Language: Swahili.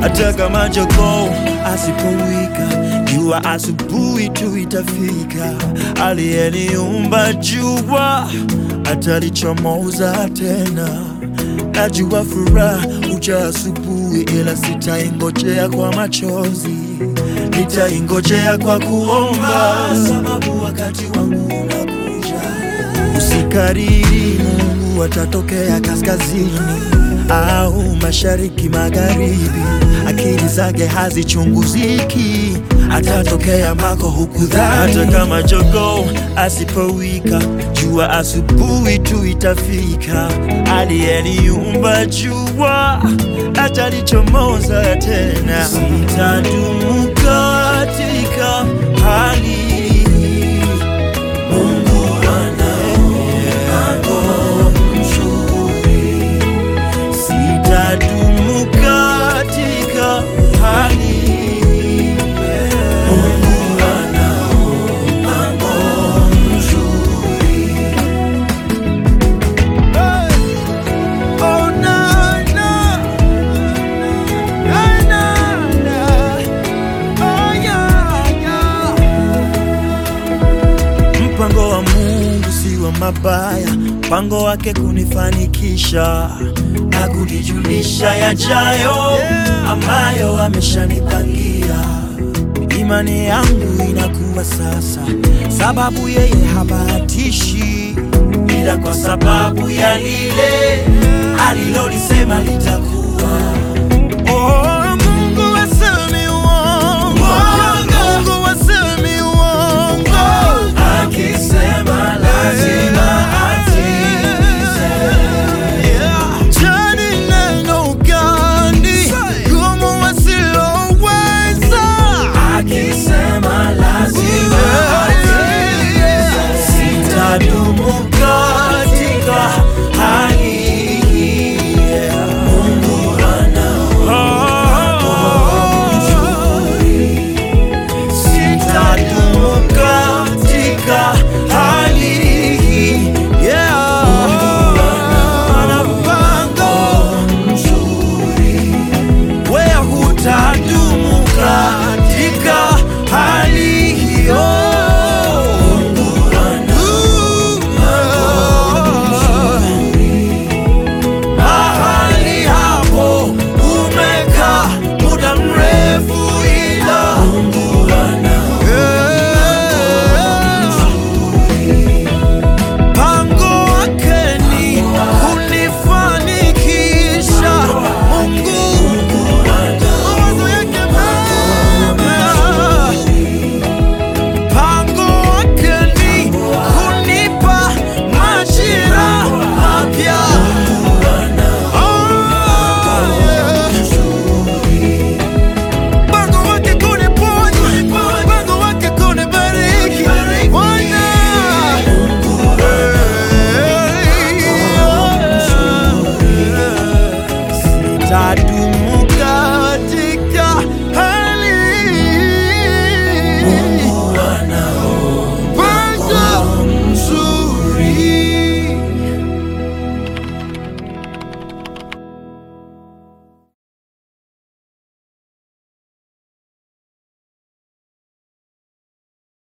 hata kama jogoo asipowika, jua asubuhi tu itafika. Aliyeniumba jua atalichomoza tena. Najua furaha uja asubuhi, ila sitaingojea kwa machozi, nitaingojea kwa kuomba, sababu wakati wangu unakuja. Usikariri, Mungu atatokea kaskazini au mashariki magharibi. Akili zake hazichunguziki, atatokea mako hukudhani. Hata kama jogoo asipowika, jua asubuhi tu itafika. Aliyeniumba jua atalichomoza tena. Sitadumu katika hali hii, Mungu ana mpango mzuri. Sitadumu katika hali hii, Mungu ana mpango mzuri. Oh, na, na. Na, na, na. Oh, yeah, yeah. Mpango wa Mungu si wa mabaya, mpango wake kunifanikisha na kunijulisha yajayo ambayo ameshanipangia. Imani yangu inakuwa sasa, sababu yeye habatishi, ila kwa sababu ya lile alilolisema litakuwa.